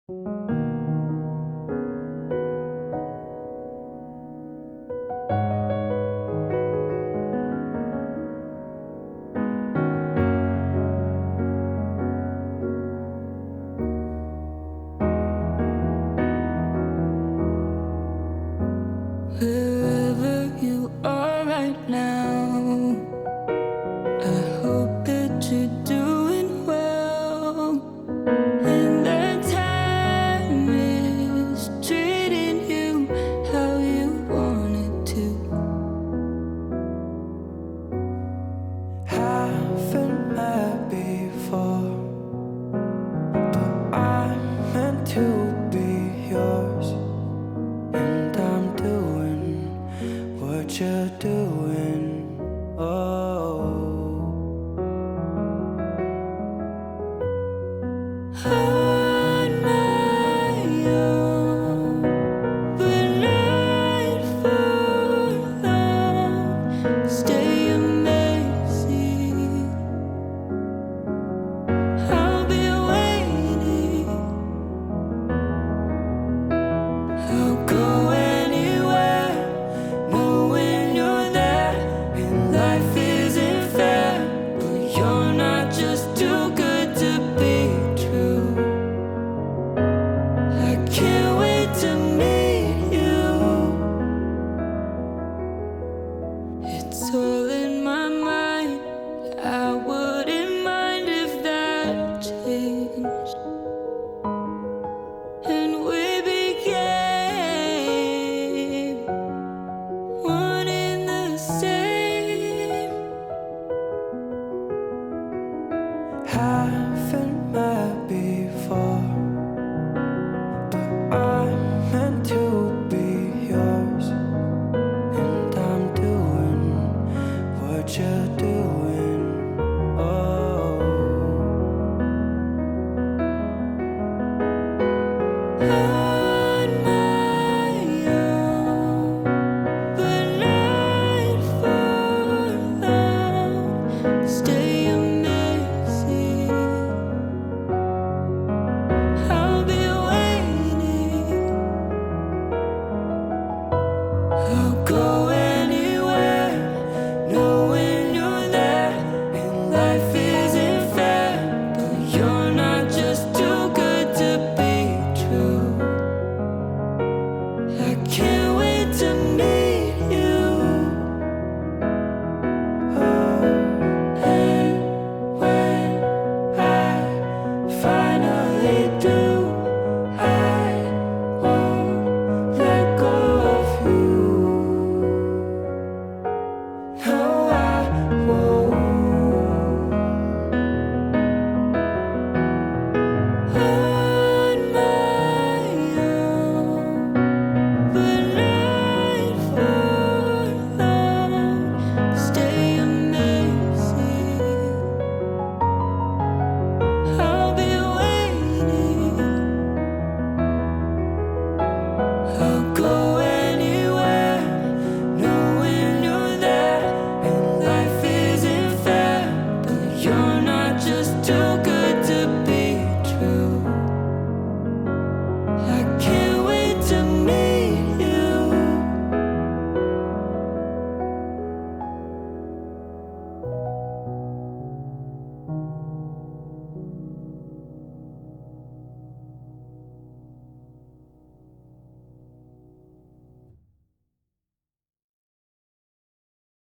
Wherever you are right now, I hope that you're doing well, and that time is treating you how you want it to. Haven't met before, but I'm meant to be yours, and I'm doing what you're doing. Oh, On my own, but not for long. Stay amazing. I'll be waiting. I'll go anywhere, knowing you're there. And life isn't fair, but you're not just too good to be true. I can't wait to meet you. It's all in my mind. I wouldn't mind if that changed. And we became one in the same. haven't met before, but I'm meant to be yours, and I'm doing what you're doing. Oh. Oh,